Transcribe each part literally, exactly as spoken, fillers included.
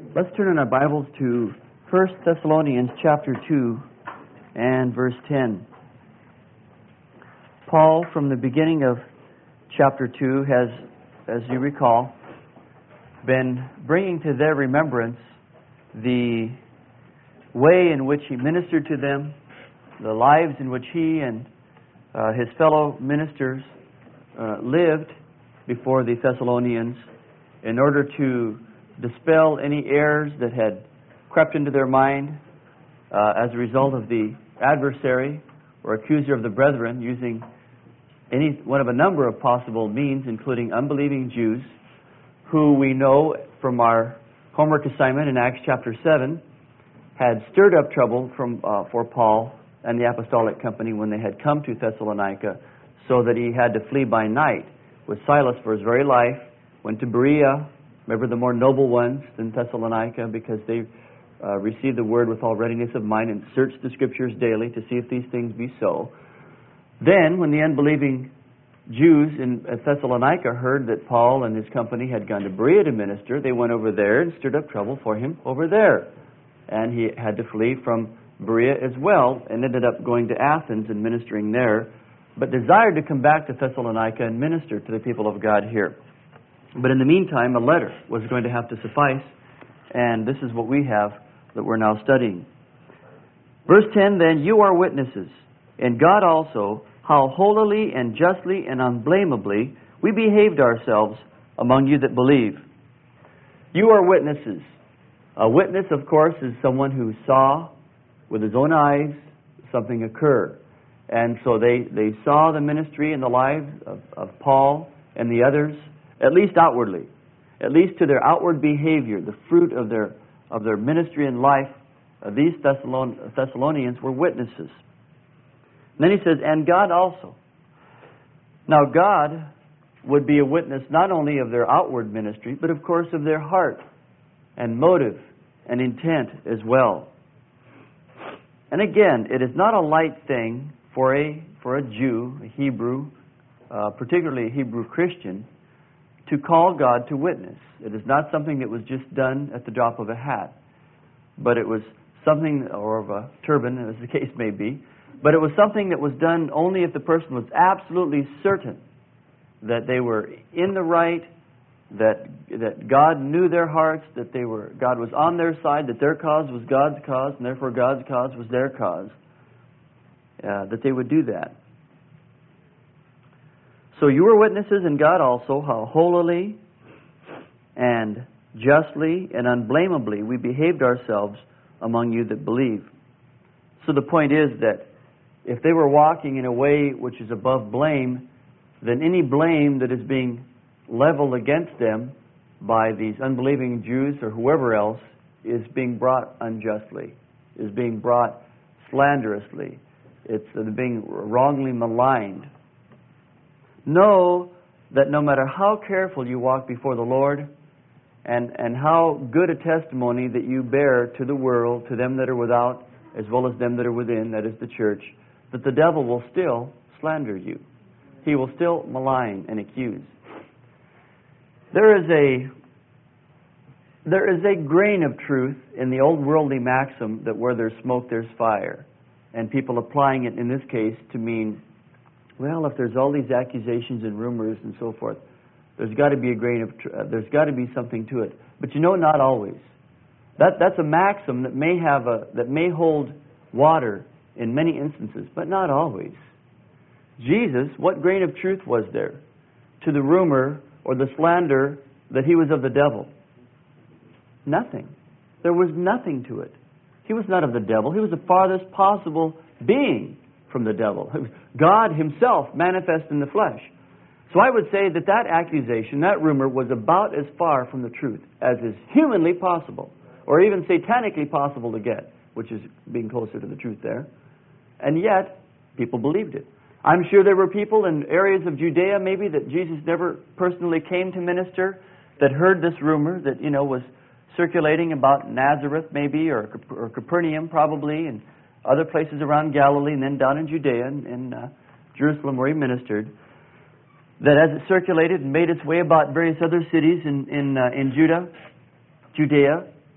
Let's turn in our Bibles to First Thessalonians chapter two and verse ten. Paul, from the beginning of chapter two, has, as you recall, been bringing to their remembrance the way in which he ministered to them, the lives in which he and uh, his fellow ministers uh, lived before the Thessalonians in order to dispel any errors that had crept into their mind uh, as a result of the adversary or accuser of the brethren using any one of a number of possible means, including unbelieving Jews, who we know from our homework assignment in Acts chapter seven had stirred up trouble from uh, for Paul and the apostolic company when they had come to Thessalonica, so that he had to flee by night with Silas for his very life, went to Berea. Remember, the more noble ones than Thessalonica, because they uh, received the word with all readiness of mind and searched the Scriptures daily to see if these things be so. Then, when the unbelieving Jews in Thessalonica heard that Paul and his company had gone to Berea to minister, they went over there and stirred up trouble for him over there. And he had to flee from Berea as well, and ended up going to Athens and ministering there, but desired to come back to Thessalonica and minister to the people of God here. But in the meantime, a letter was going to have to suffice, and this is what we have that we're now studying. Verse ten, then, you are witnesses, and God also, how holily and justly and unblameably we behaved ourselves among you that believe. You are witnesses. A witness, of course, is someone who saw with his own eyes something occur. And so they, they saw the ministry and the lives of, of Paul and the others, at least outwardly, at least to their outward behavior, the fruit of their of their ministry and life. Uh, these Thessalon- Thessalonians were witnesses. And then he says, and God also. Now God would be a witness not only of their outward ministry, but of course of their heart and motive and intent as well. And again, it is not a light thing for a for a Jew, a Hebrew, uh, particularly a Hebrew Christian, to call God to witness. It is not something that was just done at the drop of a hat, but it was something, or of a turban, as the case may be, but it was something that was done only if the person was absolutely certain that they were in the right, that that God knew their hearts, that they were God was on their side, that their cause was God's cause, and therefore God's cause was their cause, uh, that they would do that. So you were witnesses, and God also, how holily and justly and unblameably we behaved ourselves among you that believe. So the point is that if they were walking in a way which is above blame, then any blame that is being leveled against them by these unbelieving Jews or whoever else is being brought unjustly, is being brought slanderously. It's being wrongly maligned. Know that no matter how careful you walk before the Lord and, and how good a testimony that you bear to the world, to them that are without as well as them that are within, that is the church, that the devil will still slander you. He will still malign and accuse. There is a there is a grain of truth in the old worldly maxim that where there's smoke, there's fire. And people applying it in this case to mean, well, if there's all these accusations and rumors and so forth, there's got to be a grain of tr- uh, there's got to be something to it. But you know, not always. That that's a maxim that may have a that may hold water in many instances, but not always. Jesus, what grain of truth was there to the rumor or the slander that he was of the devil? Nothing. There was nothing to it. He was not of the devil. He was the farthest possible being from the devil. God himself manifest in the flesh. So I would say that that accusation, that rumor, was about as far from the truth as is humanly possible, or even satanically possible to get, which is being closer to the truth there. And yet, people believed it. I'm sure there were people in areas of Judea maybe that Jesus never personally came to minister that heard this rumor that, you know, was circulating about Nazareth maybe, or, or Capernaum probably, and other places around Galilee, and then down in Judea and in uh, Jerusalem where he ministered, that as it circulated and made its way about various other cities in in, uh, in Judah, Judea,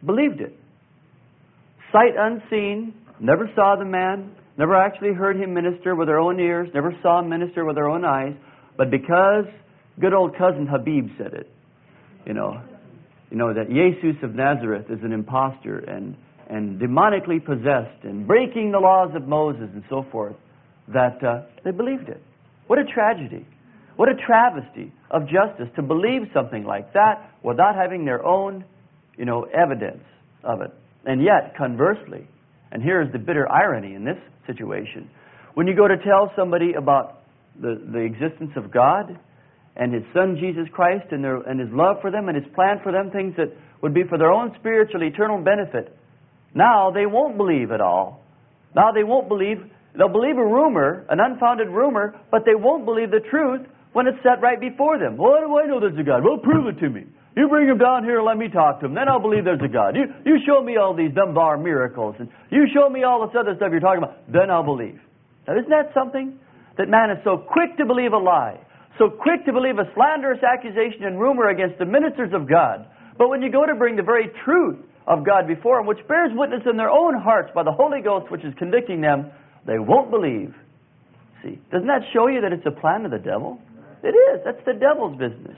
believed it. Sight unseen, never saw the man, never actually heard him minister with their own ears, never saw him minister with their own eyes, but because good old cousin Habib said it, you know, you know that Jesus of Nazareth is an impostor and, and demonically possessed and breaking the laws of Moses and so forth, that uh, they believed it. What a tragedy. What a travesty of justice to believe something like that without having their own, you know, evidence of it. And yet, conversely, and here is the bitter irony in this situation, when you go to tell somebody about the, the existence of God and His Son Jesus Christ and, their, and His love for them and His plan for them, things that would be for their own spiritual, eternal benefit, now they won't believe at all. Now they won't believe. They'll believe a rumor, an unfounded rumor, but they won't believe the truth when it's set right before them. Well, how do I know there's a God? Well, prove it to me. You bring him down here and let me talk to him. Then I'll believe there's a God. You, you show me all these Dunbar miracles, and you show me all this other stuff you're talking about. Then I'll believe. Now, isn't that something? That man is so quick to believe a lie, so quick to believe a slanderous accusation and rumor against the ministers of God. But when you go to bring the very truth of God before them, which bears witness in their own hearts by the Holy Ghost, which is convicting them, they won't believe. See, doesn't that show you that it's a plan of the devil? It is. That's the devil's business.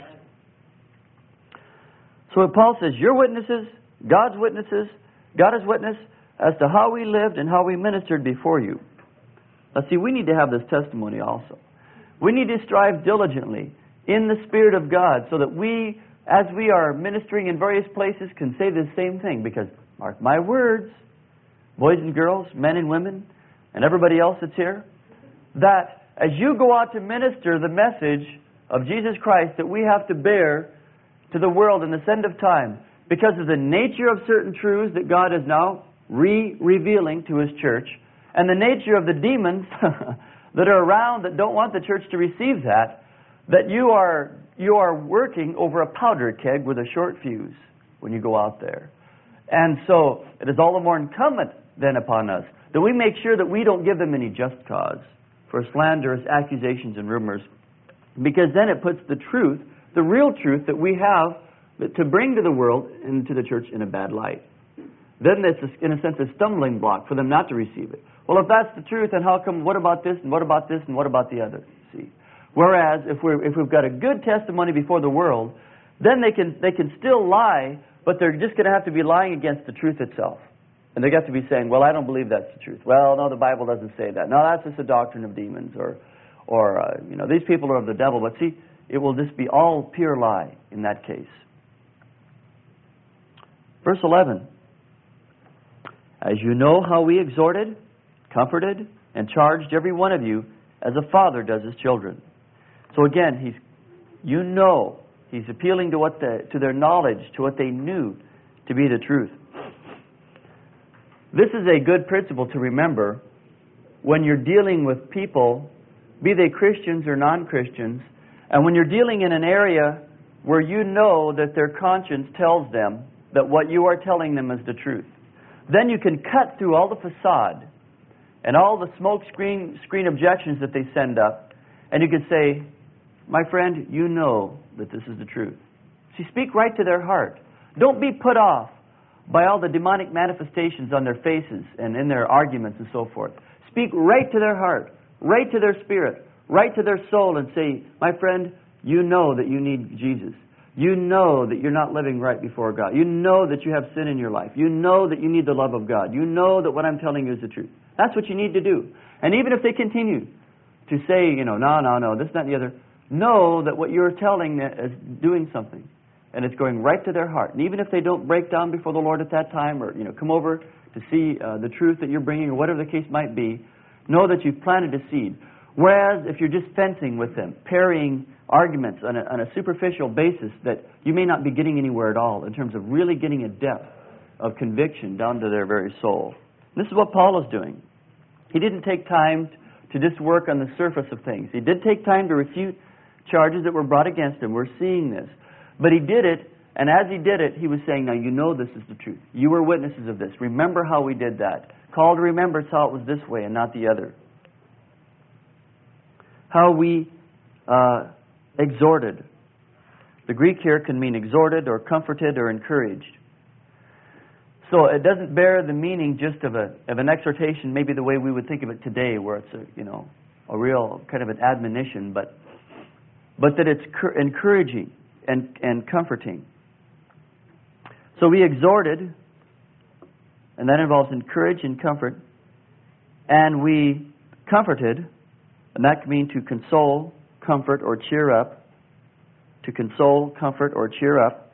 So what Paul says, your witnesses, God's witnesses, God is witness as to how we lived and how we ministered before you. Now see, we need to have this testimony also. We need to strive diligently in the Spirit of God so that we, as we are ministering in various places, can say the same thing. Because, mark my words, boys and girls, men and women, and everybody else that's here, that as you go out to minister the message of Jesus Christ that we have to bear to the world in this end of time, because of the nature of certain truths that God is now re-revealing to His church, and the nature of the demons that are around that don't want the church to receive that, that you are, you are working over a powder keg with a short fuse when you go out there. And so it is all the more incumbent then upon us that we make sure that we don't give them any just cause for slanderous accusations and rumors, because then it puts the truth, the real truth that we have to bring to the world and to the church in a bad light. Then it's, in a sense, a stumbling block for them not to receive it. Well, if that's the truth, then how come, what about this, and what about this, and what about the other? See? Whereas, if, we're, if we've got a good testimony before the world, then they can, they can still lie, but they're just going to have to be lying against the truth itself. And they got to be saying, well, I don't believe that's the truth. Well, no, the Bible doesn't say that. No, that's just a doctrine of demons. Or, or uh, you know, these people are of the devil. But see, it will just be all pure lie in that case. Verse eleven. As you know how we exhorted, comforted, and charged every one of you as a father does his children. So again, he's, you know, he's appealing to what the, to their knowledge, to what they knew to be the truth. This is a good principle to remember when you're dealing with people, be they Christians or non-Christians, and when you're dealing in an area where you know that their conscience tells them that what you are telling them is the truth. Then you can cut through all the facade and all the smoke screen, screen objections that they send up, and you can say, my friend, you know that this is the truth. See, speak right to their heart. Don't be put off by all the demonic manifestations on their faces and in their arguments and so forth. Speak right to their heart, right to their spirit, right to their soul, and say, my friend, you know that you need Jesus. You know that you're not living right before God. You know that you have sin in your life. You know that you need the love of God. You know that what I'm telling you is the truth. That's what you need to do. And even if they continue to say, you know, no, no, no, this, that, and the other, know that what you're telling them is doing something. And it's going right to their heart. And even if they don't break down before the Lord at that time, or, you know, come over to see uh, the truth that you're bringing, or whatever the case might be, know that you've planted a seed. Whereas if you're just fencing with them, parrying arguments on a, on a superficial basis, that you may not be getting anywhere at all in terms of really getting a depth of conviction down to their very soul. And this is what Paul is doing. He didn't take time to just work on the surface of things. He did take time to refute charges that were brought against him. We're seeing this. But he did it, and as he did it, he was saying, now you know this is the truth. You were witnesses of this. Remember how we did that. Call to remembrance how it was this way and not the other. How we uh, exhorted. The Greek here can mean exhorted or comforted or encouraged. So it doesn't bear the meaning just of a of an exhortation, maybe the way we would think of it today, where it's a you know a real kind of an admonition, but but that it's cur- encouraging and and comforting. So we exhorted, and that involves encourage and comfort, and we comforted, and that can mean to console, comfort, or cheer up. To console, comfort, or cheer up.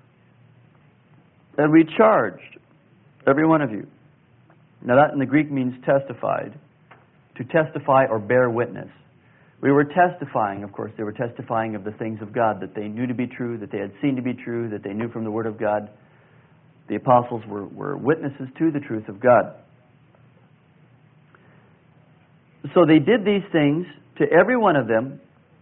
And we charged every one of you. Now that in the Greek means testified. To testify or bear witness. We were testifying, of course, they were testifying of the things of God that they knew to be true, that they had seen to be true, that they knew from the Word of God. The apostles were, were witnesses to the truth of God. So they did these things to every one of them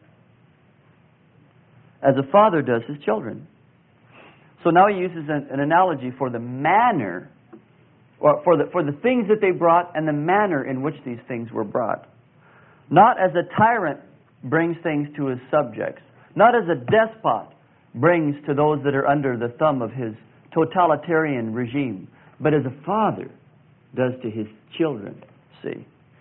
as a father does his children. So now he uses an, an analogy for the manner, or for the, for the things that they brought and the manner in which these things were brought. Not as a tyrant brings things to his subjects. Not as a despot brings to those that are under the thumb of his totalitarian regime. But as a father does to his children, see.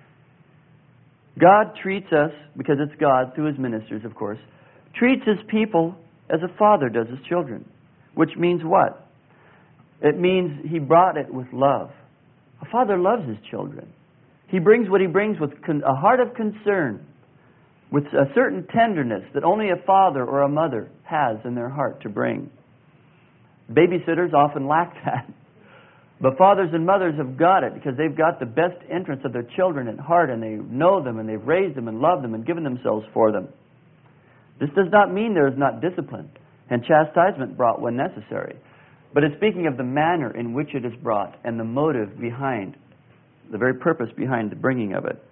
God treats us, because it's God through his ministers, of course, treats his people as a father does his children. Which means what? It means he brought it with love. A father loves his children. He brings what he brings with con- a heart of concern, with a certain tenderness that only a father or a mother has in their heart to bring. Babysitters often lack that. But fathers and mothers have got it because they've got the best interests of their children at heart, and they know them and they've raised them and loved them and given themselves for them. This does not mean there is not discipline and chastisement brought when necessary. But it's speaking of the manner in which it is brought and the motive behind, the very purpose behind the bringing of it.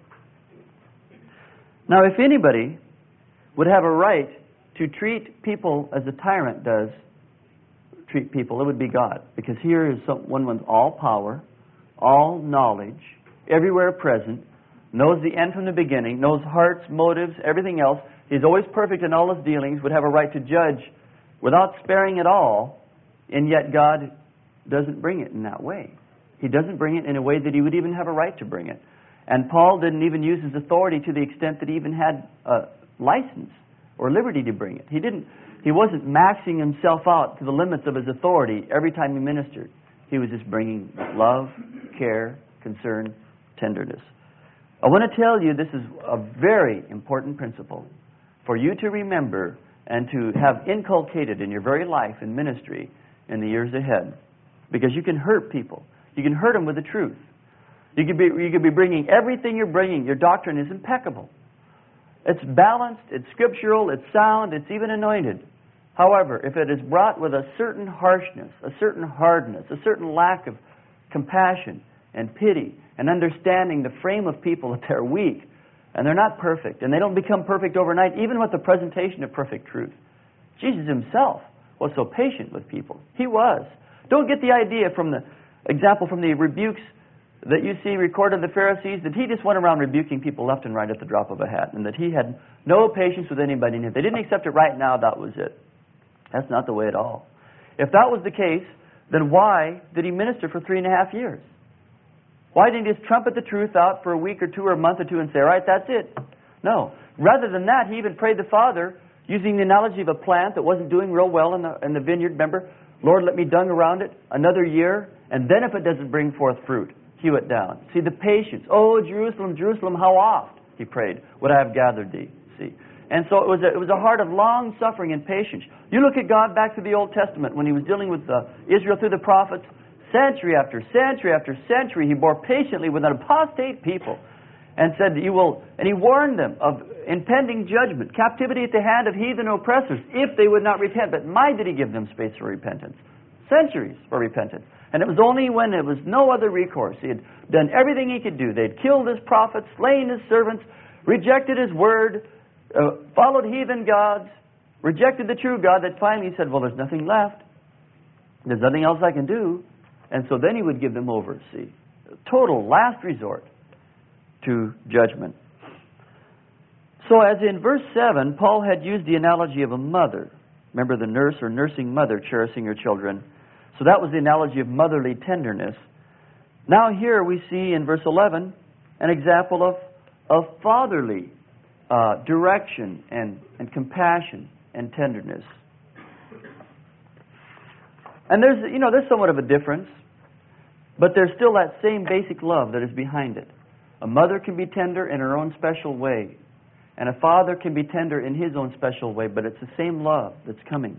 Now, if anybody would have a right to treat people as a tyrant does treat people, it would be God. Because here is some, one with all power, all knowledge, everywhere present, knows the end from the beginning, knows hearts, motives, everything else. He's always perfect in all his dealings, would have a right to judge without sparing at all, and yet God doesn't bring it in that way. He doesn't bring it in a way that he would even have a right to bring it. And Paul didn't even use his authority to the extent that he even had a license or liberty to bring it. He didn't. He wasn't maxing himself out to the limits of his authority every time he ministered. He was just bringing love, care, concern, tenderness. I want to tell you this is a very important principle for you to remember and to have inculcated in your very life and ministry in the years ahead. Because you can hurt people. You can hurt them with the truth. You could be, you could be bringing everything you're bringing. Your doctrine is impeccable. It's balanced, it's scriptural, it's sound, it's even anointed. However, if it is brought with a certain harshness, a certain hardness, a certain lack of compassion and pity and understanding the frame of people that they're weak and they're not perfect and they don't become perfect overnight, even with the presentation of perfect truth. Jesus himself was so patient with people. He was. Don't get the idea from the example from the rebukes that you see recorded of the Pharisees that he just went around rebuking people left and right at the drop of a hat and that he had no patience with anybody. And if they didn't accept it right now, that was it. That's not the way at all. If that was the case, then why did he minister for three and a half years? Why didn't he just trumpet the truth out for a week or two or a month or two and say, all right, that's it? No. Rather than that, he even prayed the Father, using the analogy of a plant that wasn't doing real well in the, in the vineyard. Remember, Lord, let me dung around it another year, and then if it doesn't bring forth fruit, hew it down. See, the patience. Oh, Jerusalem, Jerusalem, how oft, he prayed, would I have gathered thee? See. And so it was, a, it was a heart of long suffering and patience. You look at God back to the Old Testament when he was dealing with uh, Israel through the prophets, century after century after century, he bore patiently with an apostate people and said, "You will," and he warned them of impending judgment, captivity at the hand of heathen oppressors, if they would not repent. But my did he give them space for repentance. Centuries for repentance. And it was only when there was no other recourse. He had done everything he could do. They'd killed his prophets, slain his servants, rejected his word, uh, followed heathen gods, rejected the true God, that finally he said, well, there's nothing left. There's nothing else I can do. And so then he would give them over, see. Total last resort to judgment. So as in verse seven, Paul had used the analogy of a mother. Remember the nurse or nursing mother cherishing her children. So that was the analogy of motherly tenderness. Now here we see in verse eleven an example of, of fatherly uh, direction and, and compassion and tenderness. And there's, you know, there's somewhat of a difference, but there's still that same basic love that is behind it. A mother can be tender in her own special way, and a father can be tender in his own special way, but it's the same love that's coming.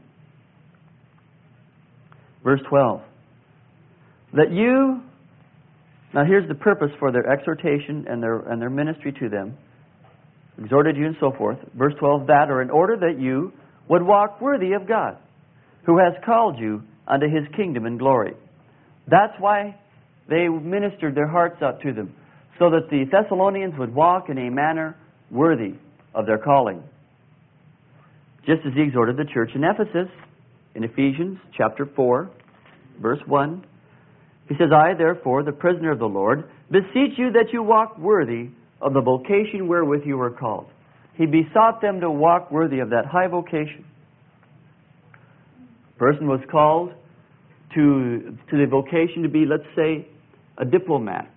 Verse twelve. That you, now here's the purpose for their exhortation and their and their ministry to them, exhorted you and so forth. Verse twelve, that, or in order that you would walk worthy of God, who has called you unto His kingdom and glory. That's why they ministered their hearts out to them, so that the Thessalonians would walk in a manner worthy of their calling. Just as He exhorted the church in Ephesus, in Ephesians chapter four, verse one, He says, I, therefore, the prisoner of the Lord, beseech you that you walk worthy of the vocation wherewith you were called. He besought them to walk worthy of that high vocation. A person was called to, to the vocation to be, let's say, a diplomat,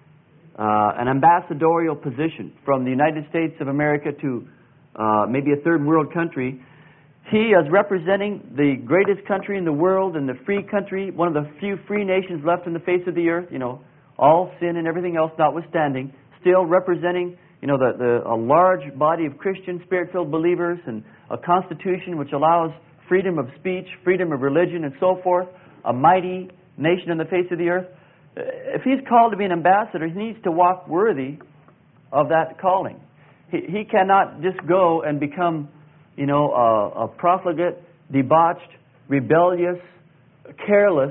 uh, an ambassadorial position from the United States of America to uh, maybe a third world country. He, as representing the greatest country in the world and the free country, one of the few free nations left on the face of the earth, you know, all sin and everything else notwithstanding, still representing, you know, the, the a large body of Christian, Spirit-filled believers and a constitution which allows freedom of speech, freedom of religion, and so forth, a mighty nation on the face of the earth. If he's called to be an ambassador, he needs to walk worthy of that calling. He, he cannot just go and become, you know, a, a profligate, debauched, rebellious, careless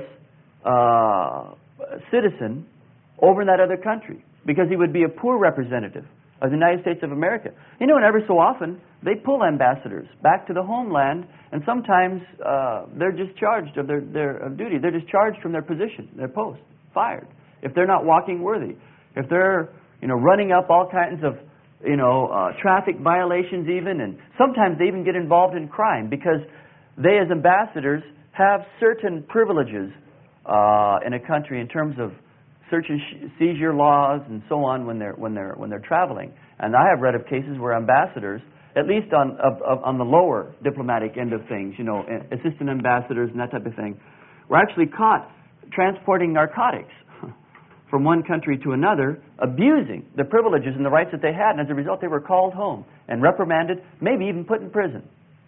uh, citizen over in that other country, because he would be a poor representative of the United States of America. You know, and every so often, they pull ambassadors back to the homeland, and sometimes uh, they're discharged of their, their of duty. They're discharged from their position, their post, fired, if they're not walking worthy. If they're, you know, running up all kinds of, you know, uh, traffic violations even, and sometimes they even get involved in crime, because they as ambassadors have certain privileges uh, in a country in terms of search and sh- seizure laws and so on when they're when they're when they're traveling. And I have read of cases where ambassadors, at least on of, of, on the lower diplomatic end of things, you know, assistant ambassadors and that type of thing, were actually caught transporting narcotics from one country to another, abusing the privileges and the rights that they had, and as a result they were called home and reprimanded, maybe even put in prison.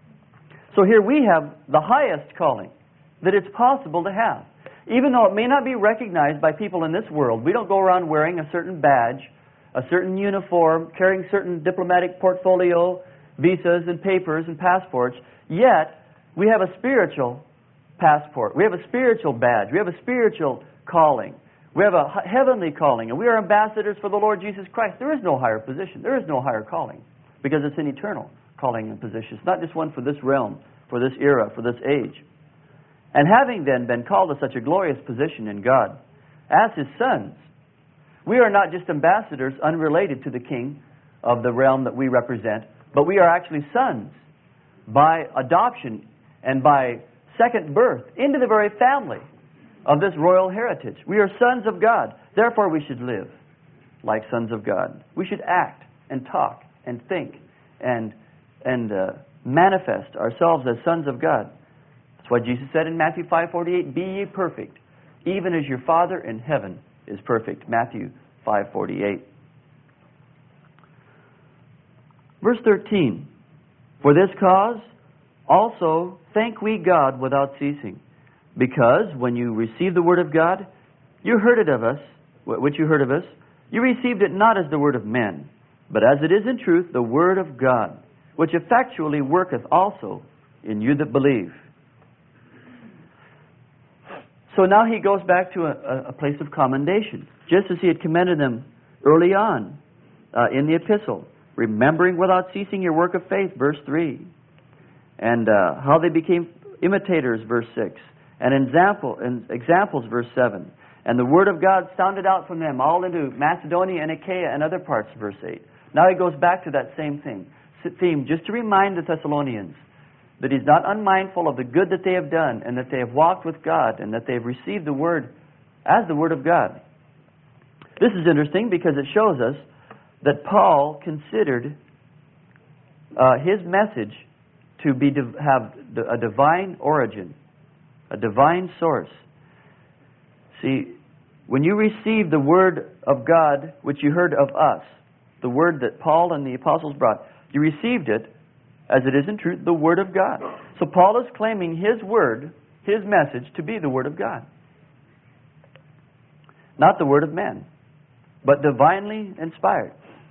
So here we have the highest calling that it's possible to have. Even though it may not be recognized by people in this world, we don't go around wearing a certain badge, a certain uniform, carrying certain diplomatic portfolio, visas and papers and passports, yet we have a spiritual passport. We have a spiritual badge. We have a spiritual calling. We have a heavenly calling, and we are ambassadors for the Lord Jesus Christ. There is no higher position. There is no higher calling, because it's an eternal calling and position. It's not just one for this realm, for this era, for this age. And having then been called to such a glorious position in God, as His sons, we are not just ambassadors unrelated to the King of the realm that we represent, but we are actually sons by adoption and by second birth into the very family of this royal heritage. We are sons of God. Therefore we should live like sons of God. We should act and talk and think and, and uh, manifest ourselves as sons of God. That's why Jesus said in Matthew five forty-eight, be ye perfect, even as your Father in heaven is perfect. Matthew five forty-eight. Verse thirteen, for this cause also thank we God without ceasing, because when you received the word of God, you heard it of us, which you heard of us, you received it not as the word of men, but as it is in truth the word of God, which effectually worketh also in you that believe. So now he goes back to a, a place of commendation, just as he had commended them early on uh, in the epistle, remembering without ceasing your work of faith, verse three, and uh, how they became imitators, verse six, and example, and examples, verse seven, and the word of God sounded out from them all into Macedonia and Achaia and other parts, verse eight. Now he goes back to that same thing, theme, just to remind the Thessalonians that He's not unmindful of the good that they have done, and that they have walked with God, and that they have received the Word as the Word of God. This is interesting because it shows us that Paul considered uh, his message to be div- have a divine origin, a divine source. See, when you received the Word of God, which you heard of us, the Word that Paul and the apostles brought, you received it, as it is in truth, the Word of God. So Paul is claiming his Word, his message, to be the Word of God. Not the Word of men, but divinely inspired.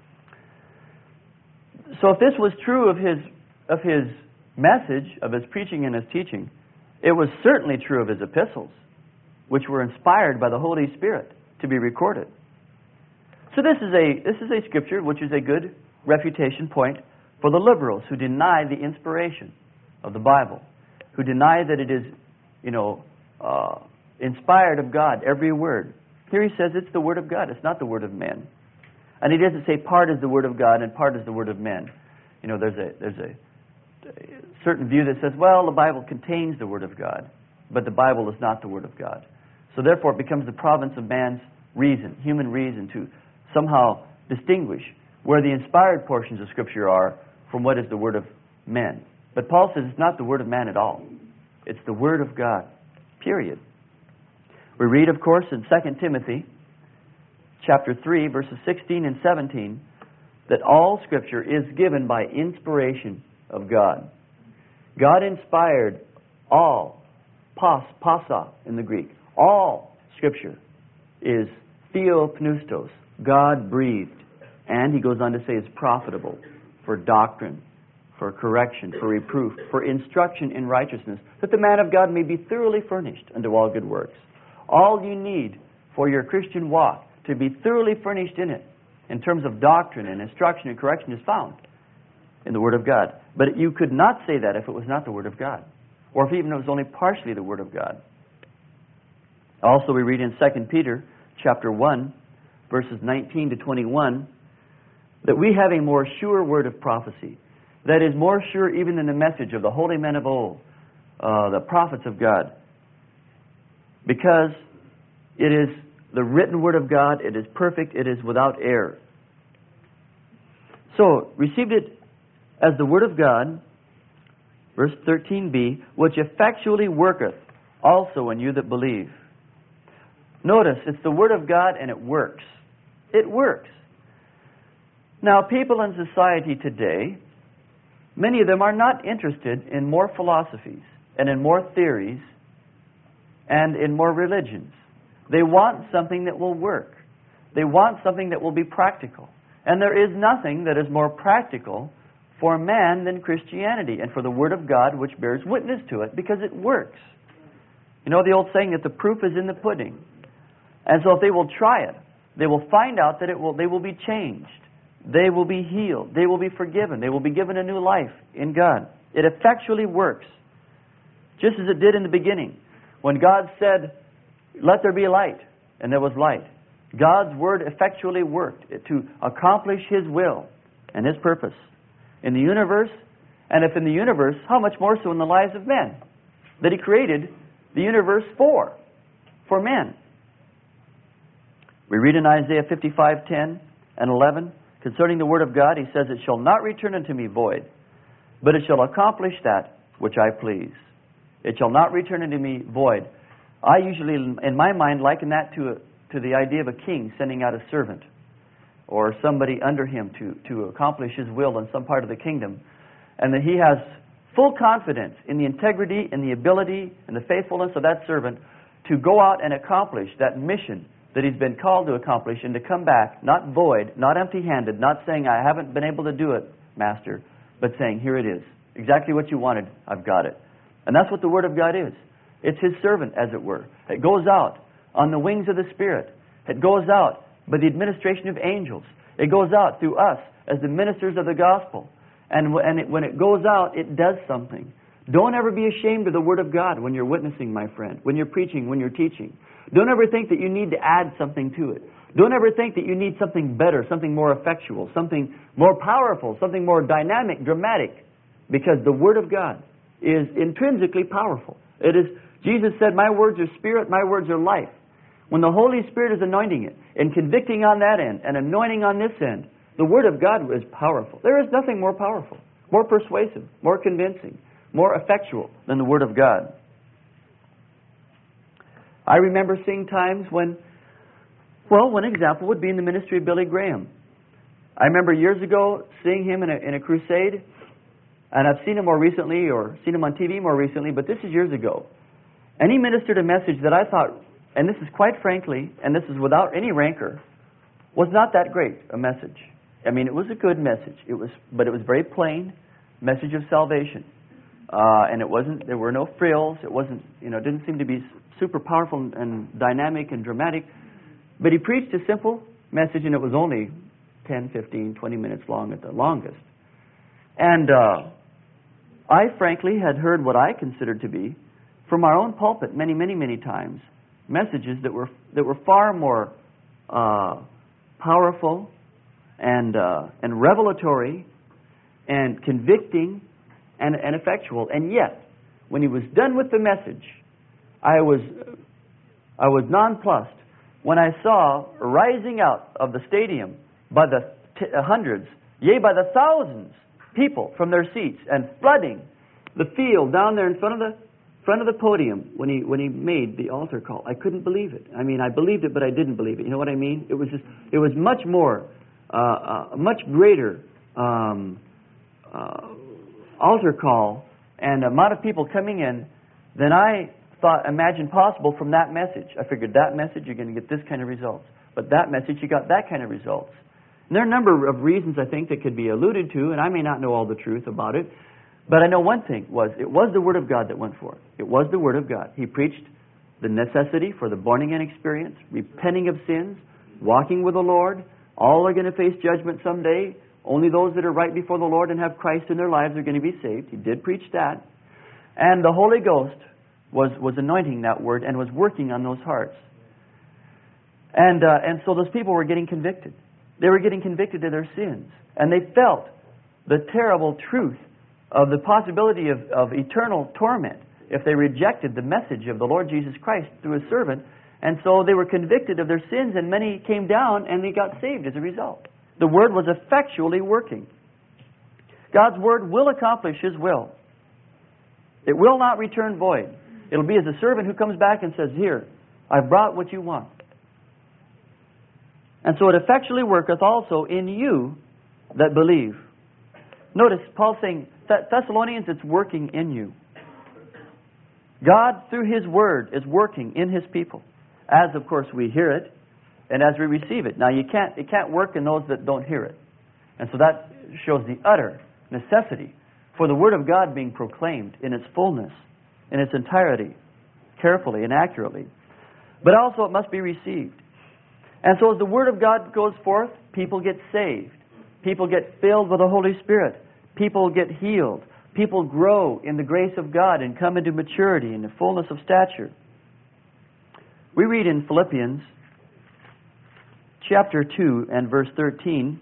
So if this was true of his of his message, of his preaching and his teaching, it was certainly true of his epistles, which were inspired by the Holy Spirit to be recorded. So this is a this is a scripture which is a good refutation point for the liberals who deny the inspiration of the Bible, who deny that it is, you know, uh, inspired of God, every word. Here he says it's the Word of God. It's not the Word of men. And he doesn't say part is the Word of God and part is the Word of men. You know, there's a there's a, a certain view that says, well, the Bible contains the Word of God, but the Bible is not the Word of God. So therefore it becomes the province of man's reason, human reason, to somehow distinguish where the inspired portions of Scripture are from what is the Word of men. But Paul says it's not the Word of man at all. It's the Word of God, period. We read, of course, in Second Timothy chapter three, verses sixteen and seventeen, that all Scripture is given by inspiration of God. God inspired all, pas, pasa in the Greek, all Scripture is theopneustos, God-breathed. And he goes on to say it's profitable for doctrine, for correction, for reproof, for instruction in righteousness, that the man of God may be thoroughly furnished unto all good works. All you need for your Christian walk, to be thoroughly furnished in it, in terms of doctrine and instruction and correction, is found in the Word of God. But you could not say that if it was not the Word of God, or if even it was only partially the Word of God. Also we read in Second Peter chapter one, verses nineteen to twenty-one, that we have a more sure word of prophecy, that is more sure even than the message of the holy men of old, uh, the prophets of God, because it is the written Word of God, it is perfect, it is without error. So, received it as the Word of God, verse thirteen b, which effectually worketh also in you that believe. Notice, it's the Word of God and it works. It works. Now, people in society today, many of them are not interested in more philosophies and in more theories and in more religions. They want something that will work. They want something that will be practical. And there is nothing that is more practical for man than Christianity and for the Word of God, which bears witness to it, because it works. You know the old saying that the proof is in the pudding. And so if they will try it, they will find out that it will. They will be changed. They will be healed. They will be forgiven. They will be given a new life in God. It effectually works, just as it did in the beginning. When God said, let there be light, and there was light. God's Word effectually worked to accomplish His will and His purpose in the universe. And if in the universe, how much more so in the lives of men, that He created the universe for, for men. We read in Isaiah fifty-five, ten and eleven, concerning the Word of God, He says, it shall not return unto me void, but it shall accomplish that which I please. It shall not return unto me void. I usually, in my mind, liken that to a, to the idea of a king sending out a servant or somebody under him to, to accomplish his will in some part of the kingdom, and that he has full confidence in the integrity and the ability and the faithfulness of that servant to go out and accomplish that mission that he's been called to accomplish, and to come back not void, not empty-handed, not saying, I haven't been able to do it, Master, but saying, here it is. Exactly what you wanted, I've got it. And that's what the Word of God is. It's His servant, as it were. It goes out on the wings of the Spirit. It goes out by the administration of angels. It goes out through us as the ministers of the gospel. And, and it, when it goes out, it does something. Don't ever be ashamed of the Word of God when you're witnessing, my friend, when you're preaching, when you're teaching. Don't ever think that you need to add something to it. Don't ever think that you need something better, something more effectual, something more powerful, something more dynamic, dramatic, because the Word of God is intrinsically powerful. It is, Jesus said, my words are spirit, my words are life. When the Holy Spirit is anointing it and convicting on that end and anointing on this end, the Word of God is powerful. There is nothing more powerful, more persuasive, more convincing, more effectual than the Word of God. I remember seeing times when, well, one example would be in the ministry of Billy Graham. I remember years ago seeing him in a, in a crusade, and I've seen him more recently, or seen him on T V more recently, but this is years ago. And he ministered a message that I thought, and this is quite frankly, and this is without any rancor, was not that great a message. I mean, it was a good message. It was, but it was very plain, message of salvation. Uh, and it wasn't, there were no frills. It wasn't, you know, it didn't seem to be super powerful and dynamic and dramatic. But he preached a simple message, and it was only ten, fifteen, twenty minutes long at the longest. And uh, I frankly had heard what I considered to be, from our own pulpit many, many, many times, messages that were that were far more uh, powerful and uh, and revelatory and convicting and, and effectual. And yet, when he was done with the message, I was I was nonplussed when I saw rising out of the stadium by the t- hundreds, yea, by the thousands, people from their seats and flooding the field down there in front of the front of the podium when he when he made the altar call. I couldn't believe it. I mean, I believed it, but I didn't believe it. You know what I mean? It was just it was much more, uh, a much greater um, uh, altar call and amount of people coming in than I thought imagined possible from that message. I figured that message you're going to get this kind of results, but that message you got that kind of results. And there are a number of reasons I think that could be alluded to, and I may not know all the truth about it. But I know one thing was, it was the Word of God that went forth. It was the Word of God. He preached the necessity for the born-again experience, repenting of sins, walking with the Lord. All are going to face judgment someday. Only those that are right before the Lord and have Christ in their lives are going to be saved. He did preach that. And the Holy Ghost was, was anointing that Word and was working on those hearts. And, uh, and so those people were getting convicted. They were getting convicted of their sins. And they felt the terrible truth of the possibility of, of eternal torment if they rejected the message of the Lord Jesus Christ through His servant. And so they were convicted of their sins, and many came down and they got saved as a result. The Word was effectually working. God's Word will accomplish His will. It will not return void. It'll be as a servant who comes back and says, "Here, I've brought what you want." And so it effectually worketh also in you that believe. Notice Paul saying, Thessalonians, it's working in you. God, through His Word, is working in His people. As, of course, we hear it and as we receive it. Now, you can't, it can't work in those that don't hear it. And so that shows the utter necessity for the Word of God being proclaimed in its fullness, in its entirety, carefully and accurately. But also it must be received. And so as the Word of God goes forth, people get saved. People get filled with the Holy Spirit. People get healed. People grow in the grace of God and come into maturity and the fullness of stature. We read in Philippians chapter two and verse thirteen,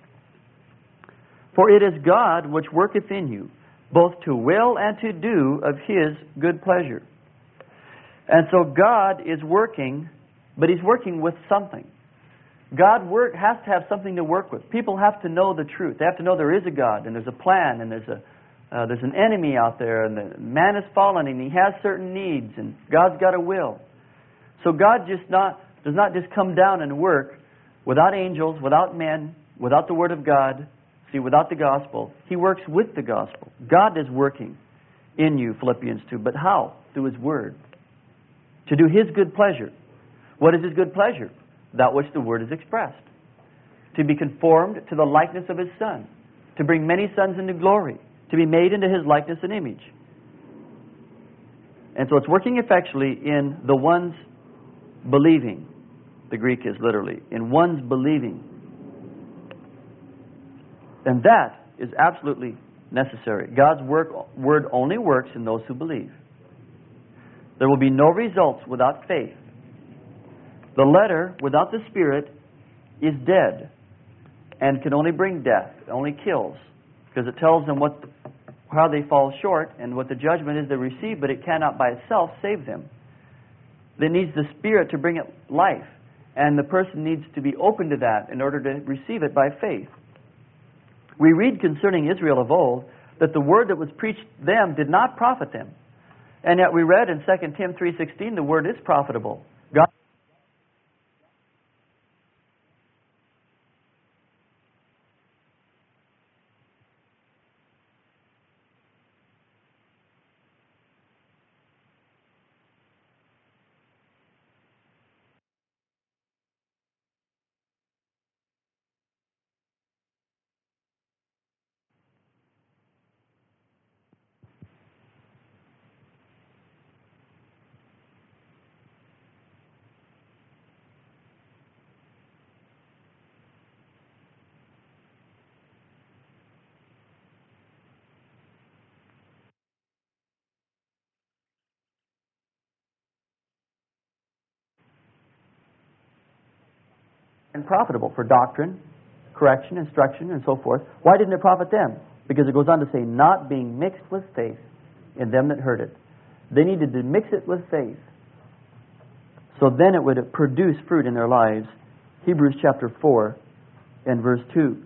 "For it is God which worketh in you, both to will and to do of His good pleasure." And so God is working, but He's working with something. God work, has to have something to work with. People have to know the truth. They have to know there is a God, and there's a plan, and there's a uh, there's an enemy out there, and the man is fallen, and he has certain needs, and God's got a will. So God just not does not just come down and work without angels, without men, without the Word of God, see, without the gospel. He works with the gospel. God is working in you, Philippians two. But how? Through His Word. To do His good pleasure. What is His good pleasure? That which the Word is expressed. To be conformed to the likeness of His Son. To bring many sons into glory. To be made into His likeness and image. And so it's working effectually in the one's believing. The Greek is literally, in one's believing. And that is absolutely necessary. God's work, Word only works in those who believe. There will be no results without faith. The letter, without the Spirit, is dead and can only bring death. It only kills, because it tells them what how they fall short and what the judgment is they receive, but it cannot by itself save them. It needs the Spirit to bring it life, and the person needs to be open to that in order to receive it by faith. We read concerning Israel of old that the word that was preached them did not profit them. And yet we read in Second Timothy three sixteen, the word is profitable. God and profitable for doctrine, correction, instruction, and so forth. Why didn't it profit them? Because it goes on to say, not being mixed with faith in them that heard it. They needed to mix it with faith. So then it would produce fruit in their lives. Hebrews chapter four and verse two.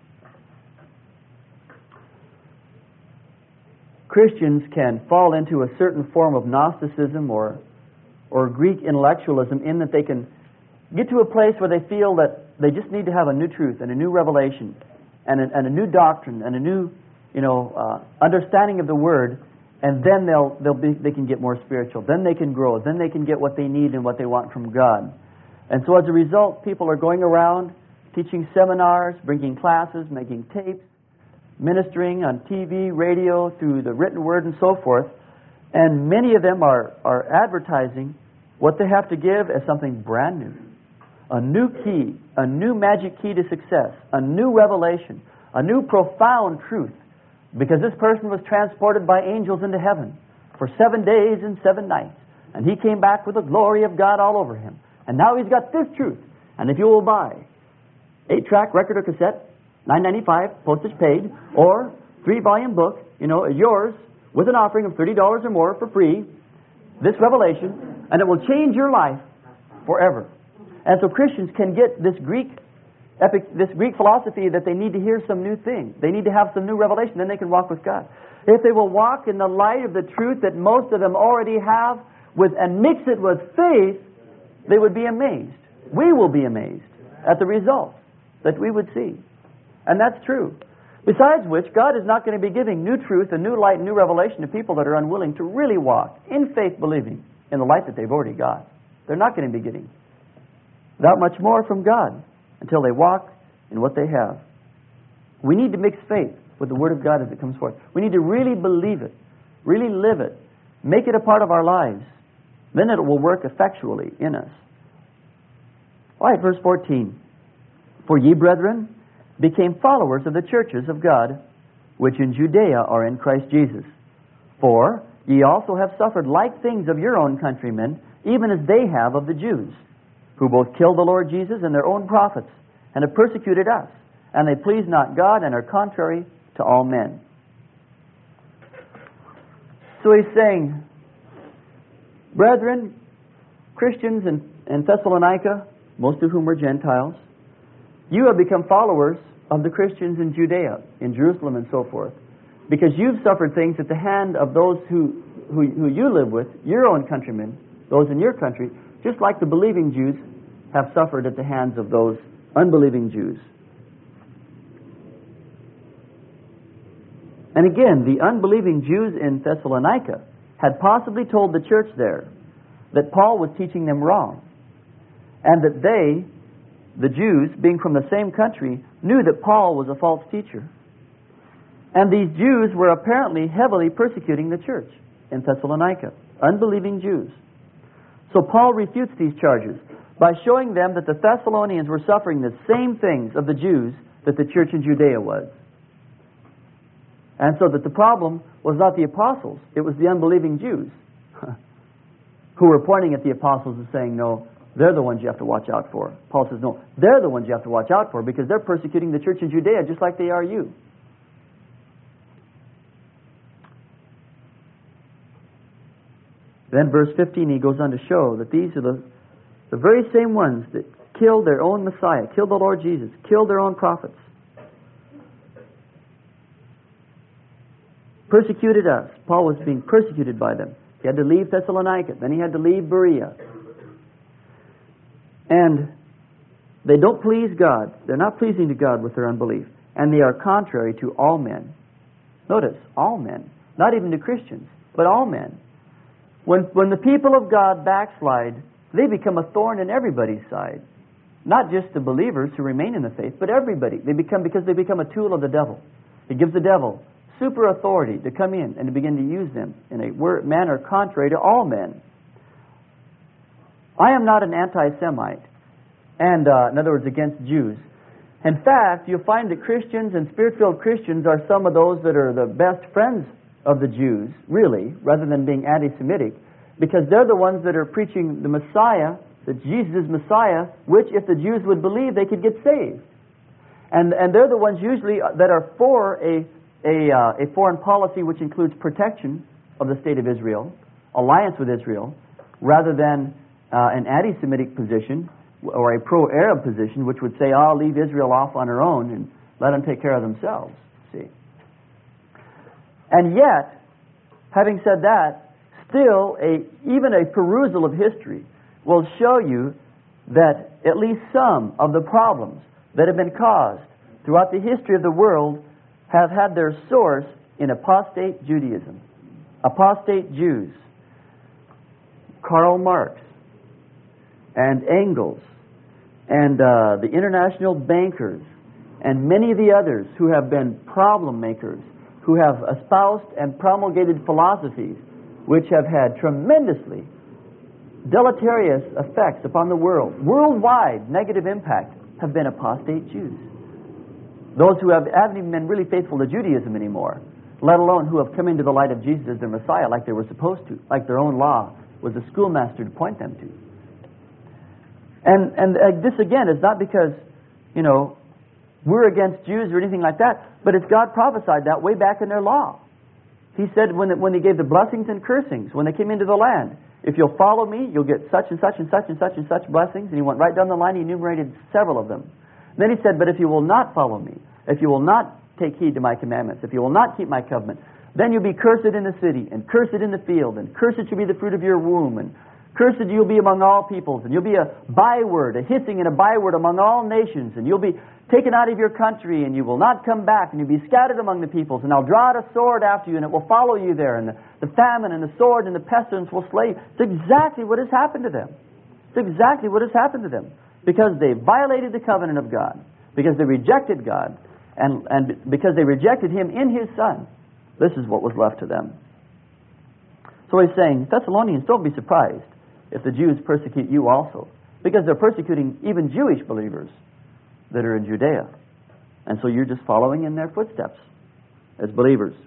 Christians can fall into a certain form of Gnosticism or, or Greek intellectualism in that they can get to a place where they feel that they just need to have a new truth and a new revelation and a, and a new doctrine and a new, you know, uh, understanding of the Word, and then they'll they'll be they can get more spiritual. Then they can grow. Then they can get what they need and what they want from God. And so as a result, people are going around teaching seminars, bringing classes, making tapes, ministering on T V, radio, through the written Word, and so forth. And many of them are are advertising what they have to give as something brand new. A new key, a new magic key to success, a new revelation, a new profound truth. Because this person was transported by angels into heaven for seven days and seven nights. And he came back with the glory of God all over him. And now he's got this truth. And if you will buy eight-track record or cassette, nine ninety-five, postage paid, or three-volume book, you know, yours, with an offering of thirty dollars or more for free, this revelation, and it will change your life forever. And so Christians can get this Greek epic, this Greek philosophy that they need to hear some new thing. They need to have some new revelation, then they can walk with God. If they will walk in the light of the truth that most of them already have with and mix it with faith, they would be amazed. We will be amazed at the results that we would see. And that's true. Besides which, God is not going to be giving new truth and new light and new revelation to people that are unwilling to really walk in faith, believing in the light that they've already got. They're not going to be getting that much more from God until they walk in what they have. We need to mix faith with the Word of God as it comes forth. We need to really believe it, really live it, make it a part of our lives. Then it will work effectually in us. All right, verse fourteen. For ye, brethren, became followers of the churches of God, which in Judea are in Christ Jesus. For ye also have suffered like things of your own countrymen, even as they have of the Jews, who both killed the Lord Jesus and their own prophets, and have persecuted us, and they please not God, and are contrary to all men. So he's saying, brethren, Christians in, in Thessalonica, most of whom were Gentiles, you have become followers of the Christians in Judea, in Jerusalem and so forth, because you've suffered things at the hand of those who, who, who you live with, your own countrymen, those in your country, just like the believing Jews have suffered at the hands of those unbelieving Jews. And again, the unbelieving Jews in Thessalonica had possibly told the church there that Paul was teaching them wrong, and that they, the Jews, being from the same country, knew that Paul was a false teacher. And these Jews were apparently heavily persecuting the church in Thessalonica, unbelieving Jews. So Paul refutes these charges by showing them that the Thessalonians were suffering the same things of the Jews that the church in Judea was. And so that the problem was not the apostles, it was the unbelieving Jews who were pointing at the apostles and saying, no, they're the ones you have to watch out for. Paul says, no, they're the ones you have to watch out for because they're persecuting the church in Judea just like they are you. Then verse fifteen, he goes on to show that these are the, the very same ones that killed their own Messiah, killed the Lord Jesus, killed their own prophets, persecuted us. Paul was being persecuted by them. He had to leave Thessalonica. Then he had to leave Berea. And they don't please God. They're not pleasing to God with their unbelief. And they are contrary to all men. Notice, all men. Not even to Christians, but all men. When, when the people of God backslide, they become a thorn in everybody's side. Not just the believers who remain in the faith, but everybody. They become, because they become a tool of the devil. It gives the devil super authority to come in and to begin to use them in a word, manner contrary to all men. I am not an anti-Semite, and uh, in other words, against Jews. In fact, you'll find that Christians and Spirit-filled Christians are some of those that are the best friends of the Jews, really, rather than being anti-Semitic, because they're the ones that are preaching the Messiah, that Jesus is Messiah, which if the Jews would believe, they could get saved. And and they're the ones usually that are for a A, uh, a foreign policy which includes protection of the state of Israel, alliance with Israel, rather than uh, an anti-Semitic position or a pro-Arab position which would say, "I'll leave Israel off on her own and let them take care of themselves." See, and yet, having said that, still a even a perusal of history will show you that at least some of the problems that have been caused throughout the history of the world have had their source in apostate Judaism. Apostate Jews. Karl Marx and Engels and uh, the international bankers and many of the others who have been problem makers, who have espoused and promulgated philosophies which have had tremendously deleterious effects upon the world, worldwide negative impact, have been apostate Jews. Those who have, haven't even been really faithful to Judaism anymore, let alone who have come into the light of Jesus as their Messiah like they were supposed to, like their own law was a schoolmaster to point them to. And and uh, this again is not because, you know, we're against Jews or anything like that, but it's God prophesied that way back in their law. He said when when He gave the blessings and cursings, when they came into the land, if you'll follow me, you'll get such and such and such and such and such blessings. And He went right down the line, He enumerated several of them. Then He said, but if you will not follow me, if you will not take heed to my commandments, if you will not keep my covenant, then you'll be cursed in the city, and cursed in the field, and cursed shall be the fruit of your womb, and cursed you'll be among all peoples, and you'll be a byword, a hissing and a byword among all nations, and you'll be taken out of your country, and you will not come back, and you'll be scattered among the peoples, and I'll draw out a sword after you, and it will follow you there, and the, the famine, and the sword, and the pestilence will slay you. It's exactly what has happened to them. It's exactly what has happened to them. Because they violated the covenant of God, because they rejected God, and, and because they rejected Him in His Son, this is what was left to them. So he's saying, Thessalonians, don't be surprised if the Jews persecute you also, because they're persecuting even Jewish believers that are in Judea. And so you're just following in their footsteps as believers.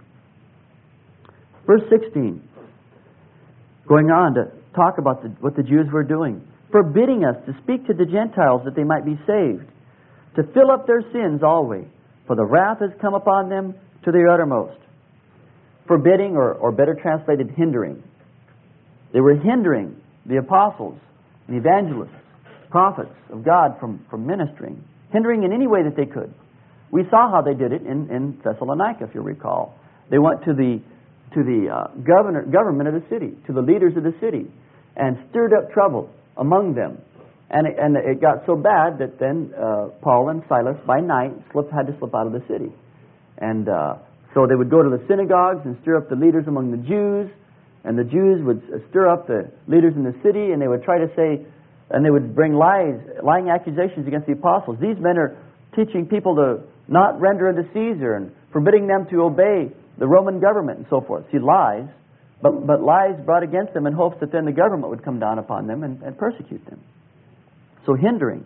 Verse sixteen, going on to talk about the, what the Jews were doing, forbidding us to speak to the Gentiles that they might be saved, to fill up their sins always, for the wrath has come upon them to their uttermost. Forbidding, or, or better translated, hindering. They were hindering the apostles, the evangelists, prophets of God from, from ministering, hindering in any way that they could. We saw how they did it in, in Thessalonica, if you recall. They went to the to the uh, governor, government of the city, to the leaders of the city, and stirred up trouble among them. And it, and it got so bad that then uh, Paul and Silas, by night, slipped, had to slip out of the city. And uh, so they would go to the synagogues and stir up the leaders among the Jews, and the Jews would stir up the leaders in the city, and they would try to say, and they would bring lies, lying accusations against the apostles. These men are teaching people to not render unto Caesar and forbidding them to obey the Roman government and so forth. See, lies, but, but lies brought against them in hopes that then the government would come down upon them and, and persecute them. So hindering.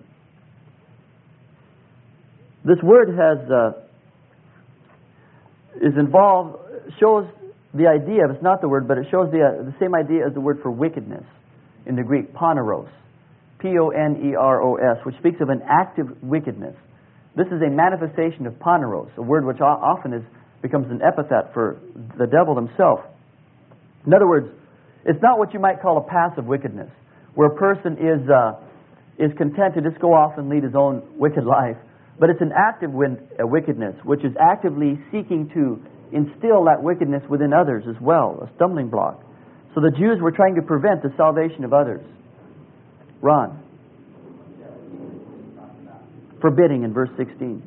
This word has uh, is involved, shows the idea, it's not the word, but it shows the, uh, the same idea as the word for wickedness in the Greek, poneros. P O N E R O S, which speaks of an active wickedness. This is a manifestation of poneros, a word which often is, becomes an epithet for the devil himself. In other words, It's not what you might call a passive wickedness, where a person is uh, is content to just go off and lead his own wicked life. But it's an active win- uh, wickedness, which is actively seeking to instill that wickedness within others as well, a stumbling block. So the Jews were trying to prevent the salvation of others. Ron. Forbidding in verse sixteen.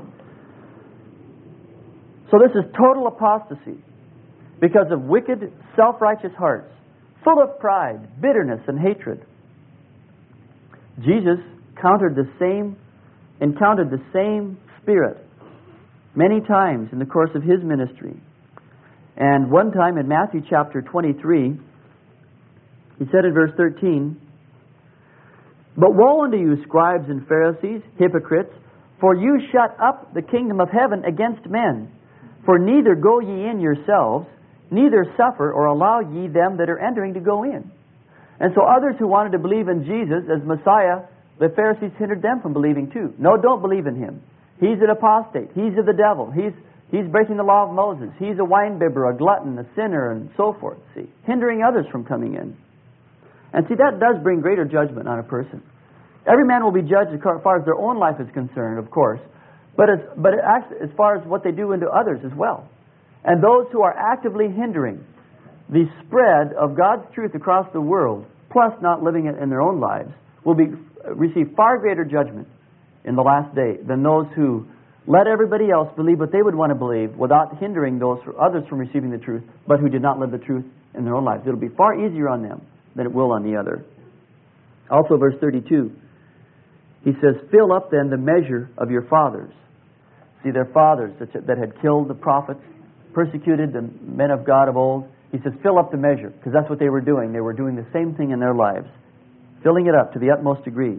So this is total apostasy because of wicked, self-righteous hearts, full of pride, bitterness, and hatred. Jesus countered the same, encountered the same spirit many times in the course of his ministry. And one time in Matthew chapter twenty-three, he said in verse thirteen, "But woe unto you, scribes and Pharisees, hypocrites, for you shut up the kingdom of heaven against men. For neither go ye in yourselves, neither suffer or allow ye them that are entering to go in." And so others who wanted to believe in Jesus as Messiah, the Pharisees hindered them from believing too. No, don't believe in him. He's an apostate. He's of the devil. He's he's breaking the law of Moses. He's a winebibber, a glutton, a sinner, and so forth. See, hindering others from coming in. And see, that does bring greater judgment on a person. Every man will be judged as far as their own life is concerned, of course, but as, but it acts as far as what they do into others as well. And those who are actively hindering the spread of God's truth across the world, plus not living it in their own lives, will be receive far greater judgment in the last day than those who let everybody else believe what they would want to believe without hindering those others from receiving the truth, but who did not live the truth in their own lives. It'll be far easier on them than it will on the other. Also, verse thirty-two, he says, "Fill up then the measure of your fathers." See, their fathers that, that had killed the prophets, persecuted the men of God of old. He says, fill up the measure, because that's what they were doing. They were doing the same thing in their lives, filling it up to the utmost degree.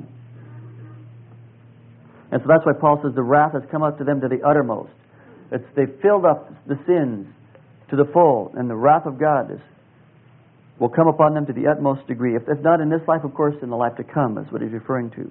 And so that's why Paul says the wrath has come up to them to the uttermost. It's, they've filled up the sins to the full, and the wrath of God is, will come upon them to the utmost degree. If, if not in this life, of course, in the life to come, is what he's referring to.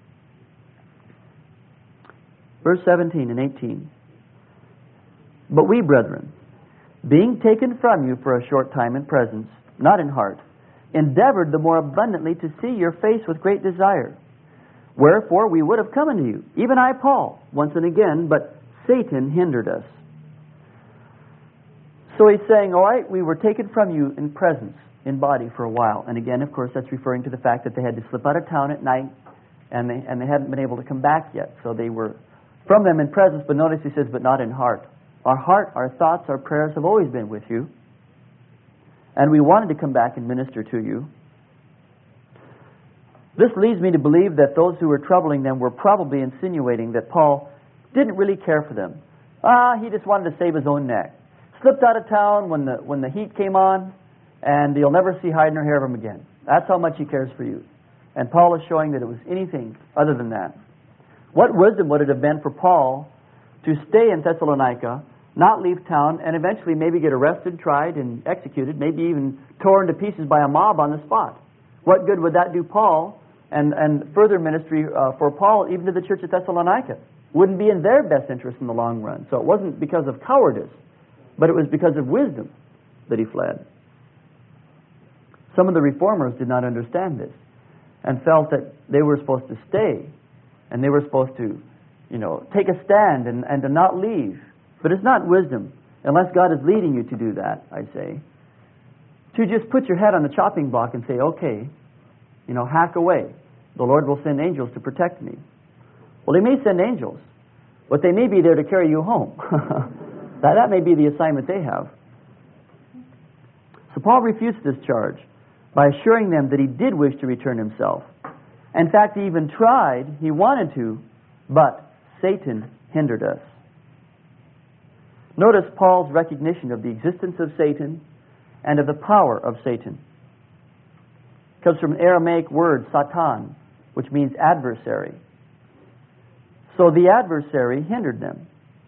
Verse seventeen and eighteen. "But we, brethren, being taken from you for a short time in presence, not in heart, endeavored the more abundantly to see your face with great desire. Wherefore we would have come unto you, even I, Paul, once and again, but Satan hindered us." So he's saying, all right, we were taken from you in presence, in body, for a while. And again, of course, that's referring to the fact that they had to slip out of town at night, and they, and they hadn't been able to come back yet. So they were from them in presence, but notice he says, but not in heart. Our heart, our thoughts, our prayers have always been with you. And we wanted to come back and minister to you. This leads me to believe that those who were troubling them were probably insinuating that Paul didn't really care for them. Ah, he just wanted to save his own neck. Slipped out of town when the when the heat came on, and you'll never see hide nor hair of him again. That's how much he cares for you. And Paul is showing that it was anything other than that. What wisdom would it have been for Paul to stay in Thessalonica, not leave town, and eventually maybe get arrested, tried, and executed, maybe even torn to pieces by a mob on the spot? What good would that do Paul and, and further ministry uh, for Paul, even to the church at Thessalonica? Wouldn't be in their best interest in the long run. So it wasn't because of cowardice, but it was because of wisdom that he fled. Some of the reformers did not understand this and felt that they were supposed to stay and they were supposed to, you know, take a stand and, and to not leave. But it's not wisdom, unless God is leading you to do that, I say, to just put your head on the chopping block and say, okay, you know, hack away. The Lord will send angels to protect me. Well, He may send angels, but they may be there to carry you home. that, that may be the assignment they have. So Paul refutes this charge by assuring them that he did wish to return himself. In fact, he even tried, he wanted to, but Satan hindered us. Notice Paul's recognition of the existence of Satan and of the power of Satan. It comes from an Aramaic word, Satan, which means adversary. So the adversary hindered them.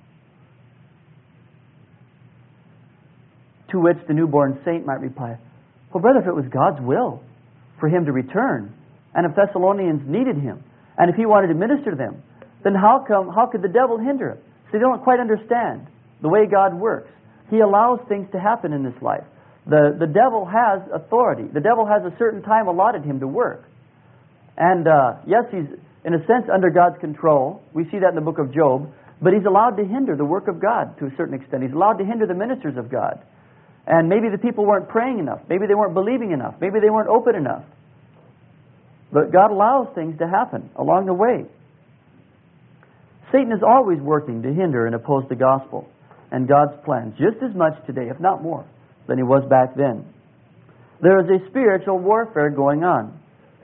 To which the newborn saint might reply, well, brother, if it was God's will for him to return, and if Thessalonians needed him, and if he wanted to minister to them, then how come, how could the devil hinder him? So they don't quite understand the way God works. He allows things to happen in this life The, the devil has authority. The devil has a certain time allotted him to work. And uh, yes, he's in a sense under God's control. We see that in the book of Job. But he's allowed to hinder the work of God to a certain extent. He's allowed to hinder the ministers of God. And maybe the people weren't praying enough. Maybe they weren't believing enough. Maybe they weren't open enough. But God allows things to happen along the way. Satan is always working to hinder and oppose the gospel and God's plans, just as much today, if not more, than he was back then. There is a spiritual warfare going on.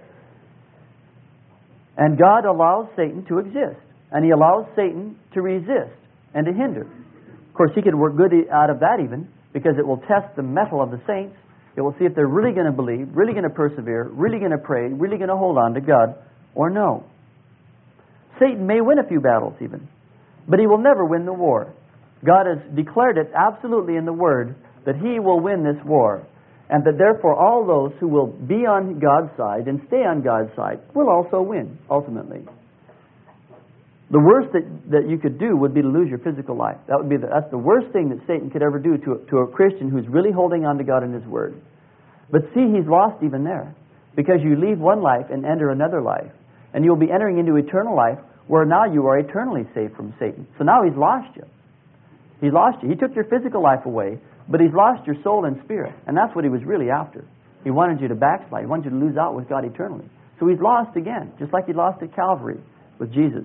And God allows Satan to exist. And he allows Satan to resist and to hinder. Of course, he could work good out of that even, because it will test the mettle of the saints. It will see if they're really going to believe, really going to persevere, really going to pray, really going to hold on to God, or no. Satan may win a few battles even, but he will never win the war. God has declared it absolutely in the Word that he will win this war, and that therefore all those who will be on God's side and stay on God's side will also win, ultimately. The worst that, that you could do would be to lose your physical life. That would be the, that's the worst thing that Satan could ever do to, to a Christian who's really holding on to God and His Word. But see, he's lost even there, because you leave one life and enter another life. And you'll be entering into eternal life, where now you are eternally saved from Satan. So now he's lost you. He's lost you. He took your physical life away, but he's lost your soul and spirit. And that's what he was really after. He wanted you to backslide. He wanted you to lose out with God eternally. So he's lost again, just like he lost at Calvary with Jesus.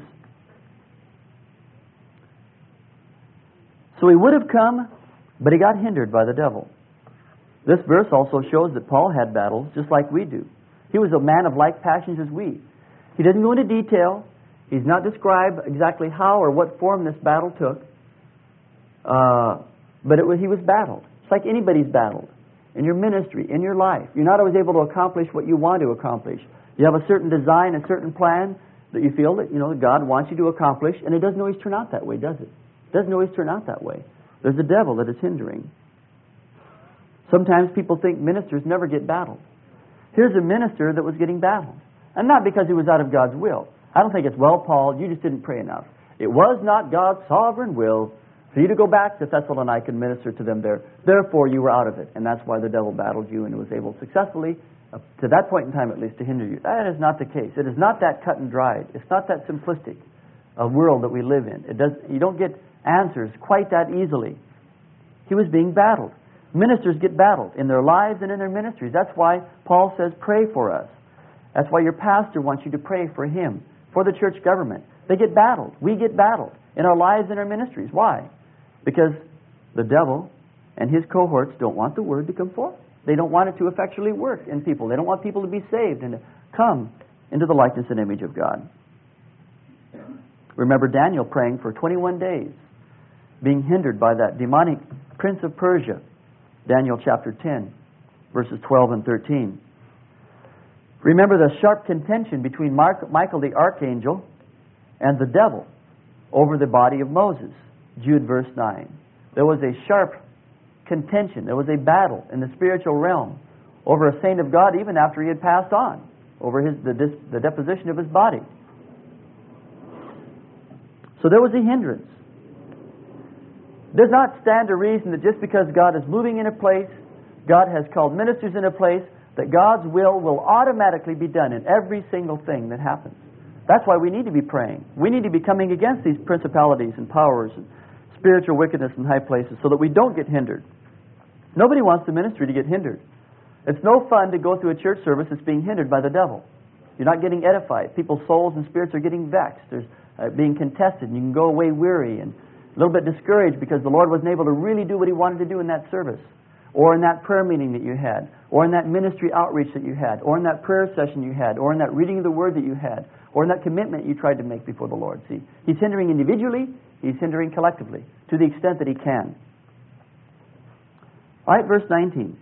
So he would have come, but he got hindered by the devil. This verse also shows that Paul had battles just like we do. He was a man of like passions as we. He doesn't go into detail. He's not described exactly how or what form this battle took. Uh, but it was, he was battled. It's like anybody's battled. In your ministry, in your life. You're not always able to accomplish what you want to accomplish. You have a certain design, a certain plan that you feel that, you know, God wants you to accomplish, and it doesn't always turn out that way, does it? It doesn't always turn out that way. There's the devil that is hindering. Sometimes people think ministers never get battled. Here's a minister that was getting battled. And not because he was out of God's will. I don't think it's, well, Paul, you just didn't pray enough. It was not God's sovereign will for you to go back to Thessalonica and minister to them there. Therefore, you were out of it. And that's why the devil battled you and was able successfully, uh, to that point in time at least, to hinder you. That is not the case. It is not that cut and dried. It's not that simplistic a world that we live in. It does. You don't get answers quite that easily. He was being battled. Ministers get battled in their lives and in their ministries. That's why Paul says, pray for us. That's why your pastor wants you to pray for him, for the church government. They get battled. We get battled in our lives and our ministries. Why? Because the devil and his cohorts don't want the word to come forth. They don't want it to effectually work in people. They don't want people to be saved and to come into the likeness and image of God. Remember Daniel praying for twenty-one days, being hindered by that demonic prince of Persia. Daniel chapter ten, verses twelve and thirteen. Remember the sharp contention between Mark, Michael the archangel and the devil over the body of Moses. Jude verse nine. There was a sharp contention. There was a battle in the spiritual realm over a saint of God even after he had passed on, over his the, the deposition of his body. So there was a hindrance. Does not stand to reason that just because God is moving in a place, God has called ministers in a place, that God's will will automatically be done in every single thing that happens. That's why we need to be praying. We need to be coming against these principalities and powers and spiritual wickedness in high places so that we don't get hindered. Nobody wants the ministry to get hindered. It's no fun to go through a church service that's being hindered by the devil. You're not getting edified. People's souls and spirits are getting vexed. There's uh, being contested, and you can go away weary and a little bit discouraged because the Lord wasn't able to really do what He wanted to do in that service, or in that prayer meeting that you had, or in that ministry outreach that you had, or in that prayer session you had, or in that reading of the Word that you had, or in that commitment you tried to make before the Lord. See, He's hindering individually, He's hindering collectively, to the extent that He can. All right, verse nineteen.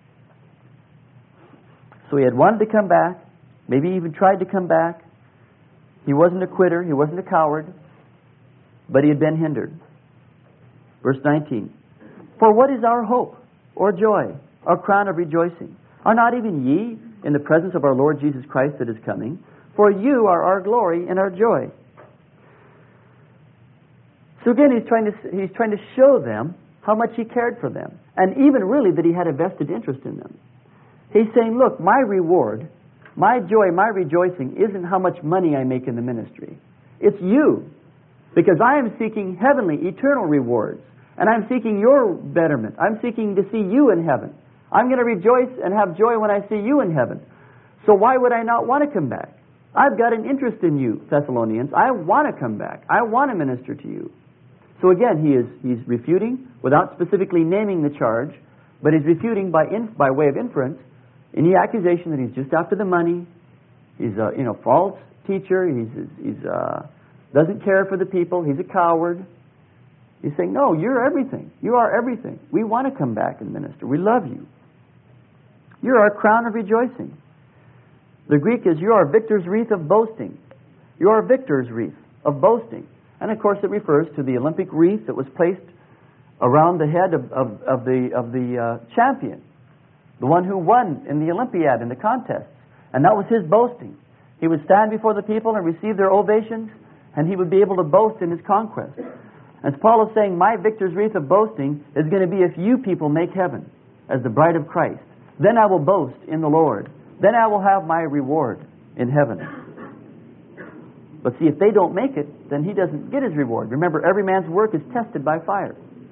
So he had wanted to come back, maybe even tried to come back. He wasn't a quitter, he wasn't a coward, but he had been hindered. Verse nineteen. For what is our hope, or joy, or crown of rejoicing? Are not even ye in the presence of our Lord Jesus Christ that is coming? For you are our glory and our joy. So again, he's trying to he's trying to show them how much he cared for them, and even really that he had a vested interest in them. He's saying, look, my reward, my joy, my rejoicing isn't how much money I make in the ministry. It's you, because I am seeking heavenly, eternal rewards, and I'm seeking your betterment. I'm seeking to see you in heaven. I'm going to rejoice and have joy when I see you in heaven. So why would I not want to come back? I've got an interest in you, Thessalonians. I want to come back. I want to minister to you. So again, he is he's refuting without specifically naming the charge, but he's refuting by in, by way of inference any accusation that he's just after the money. He's a you know false teacher. He's he's uh, doesn't care for the people. He's a coward. He's saying, no, you're everything. You are everything. We want to come back and minister. We love you. You're our crown of rejoicing. The Greek is, you're our victor's wreath of boasting. You're our victor's wreath of boasting. And of course it refers to the Olympic wreath that was placed around the head of, of, of the, of the uh, champion, the one who won in the Olympiad, in the contests. And that was his boasting. He would stand before the people and receive their ovations, and he would be able to boast in his conquest. As Paul is saying, my victor's wreath of boasting is going to be if you people make heaven as the bride of Christ. Then I will boast in the Lord. Then I will have my reward in heaven. But see, if they don't make it, then he doesn't get his reward. Remember, every man's work is tested by fire.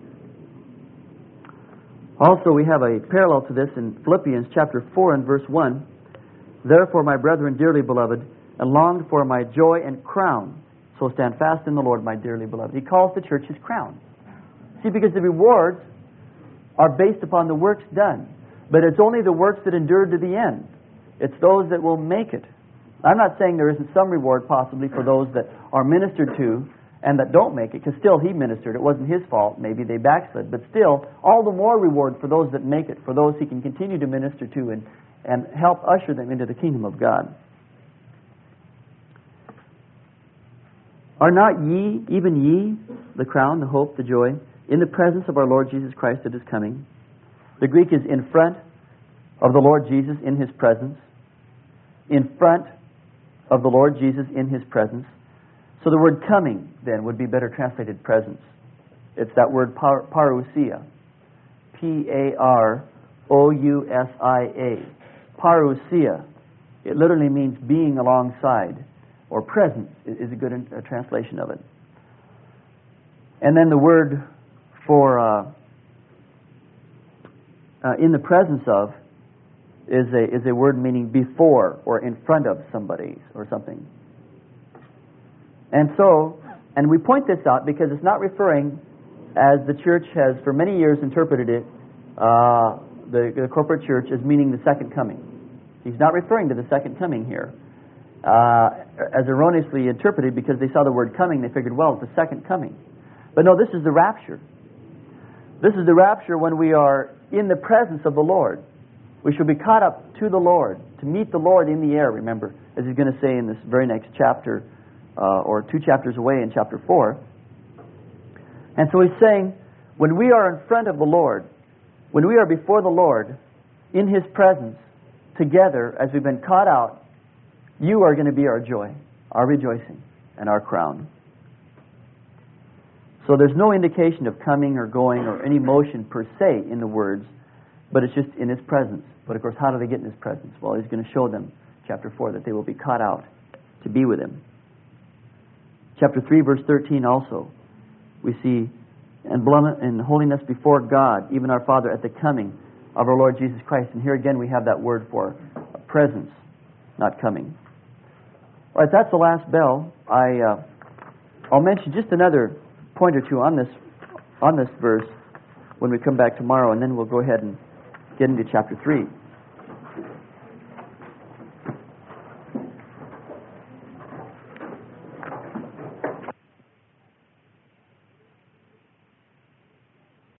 Also, we have a parallel to this in Philippians chapter four and verse one. Therefore, my brethren, dearly beloved, and longed for my joy and crown, so stand fast in the Lord, my dearly beloved. He calls the church his crown. See, because the rewards are based upon the works done. But it's only the works that endure to the end. It's those that will make it. I'm not saying there isn't some reward possibly for those that are ministered to and that don't make it, because still he ministered. It wasn't his fault. Maybe they backslid. But still, all the more reward for those that make it, for those he can continue to minister to and, and help usher them into the kingdom of God. Are not ye, even ye, the crown, the hope, the joy, in the presence of our Lord Jesus Christ that is coming? The Greek is in front of the Lord Jesus in his presence. In front of the Lord Jesus in his presence. So the word coming, then, would be better translated presence. It's that word par- parousia. P A R O U S I A. Parousia. It literally means being alongside, or presence is a good uh, translation of it. And then the word for uh, uh, in the presence of is a is a word meaning before or in front of somebody or something. And so, and we point this out because it's not referring, as the church has for many years interpreted it, uh, the, the corporate church, as meaning the second coming. He's not referring to the second coming here. Uh, as erroneously interpreted, because they saw the word coming, they figured, well, it's the second coming. But no, this is the rapture. This is the rapture when we are in the presence of the Lord. We shall be caught up to the Lord, to meet the Lord in the air, remember, as he's going to say in this very next chapter, uh, or two chapters away in chapter four. And so he's saying, when we are in front of the Lord, when we are before the Lord, in his presence, together, as we've been caught out, you are going to be our joy, our rejoicing, and our crown. So there's no indication of coming or going or any motion per se in the words, but it's just in his presence. But of course, how do they get in his presence? Well, he's going to show them, chapter four, that they will be caught out to be with him. Chapter three, verse thirteen also, we see, and beloved in holiness before God, even our Father, at the coming of our Lord Jesus Christ. And here again we have that word for presence, not coming. All right, that's the last bell. I, uh, I'll mention just another point or two on this, on this verse when we come back tomorrow, and then we'll go ahead and get into chapter three.